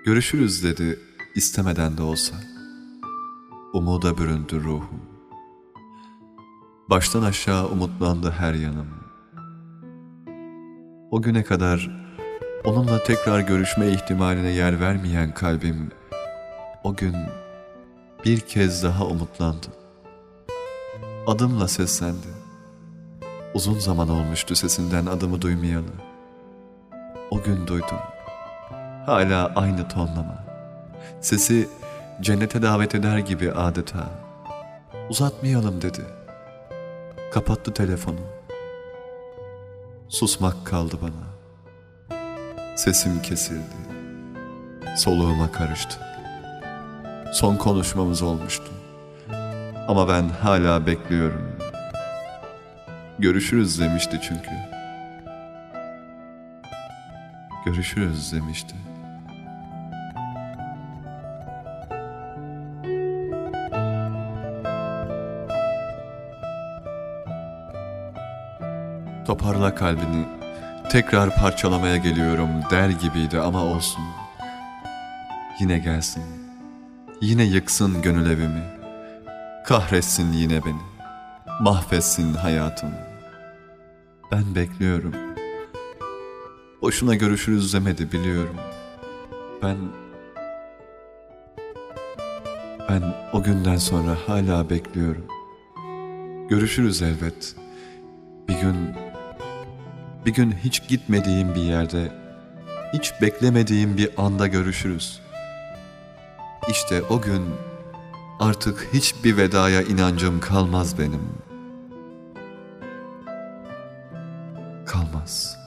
Görüşürüz dedi istemeden de olsa. Umuda büründü ruhum. Baştan aşağı umutlandı her yanım. O güne kadar onunla tekrar görüşme ihtimaline yer vermeyen kalbim o gün bir kez daha umutlandı. Adımla seslendi. Uzun zaman olmuştu sesinden adımı duymayalı. O gün duydum. Hala aynı tonlama. Sesi cennete davet eder gibi adeta. Uzatmayalım dedi. Kapattı telefonu. Susmak kaldı bana. Sesim kesildi. Soluğuma karıştı. Son konuşmamız olmuştu. Ama ben hala bekliyorum. Görüşürüz demişti çünkü. Görüşürüz demişti. Toparla kalbini, tekrar parçalamaya geliyorum der gibiydi ama olsun. Yine gelsin, yine yıksın gönül evimi, kahretsin yine beni, mahvetsin hayatımı. Ben bekliyorum. Boşuna görüşürüz demedi biliyorum. Ben o günden sonra hala bekliyorum. Görüşürüz elbet. Bir gün hiç gitmediğim bir yerde, hiç beklemediğim bir anda görüşürüz. İşte o gün artık hiçbir vedaya inancım kalmaz benim. Kalmaz.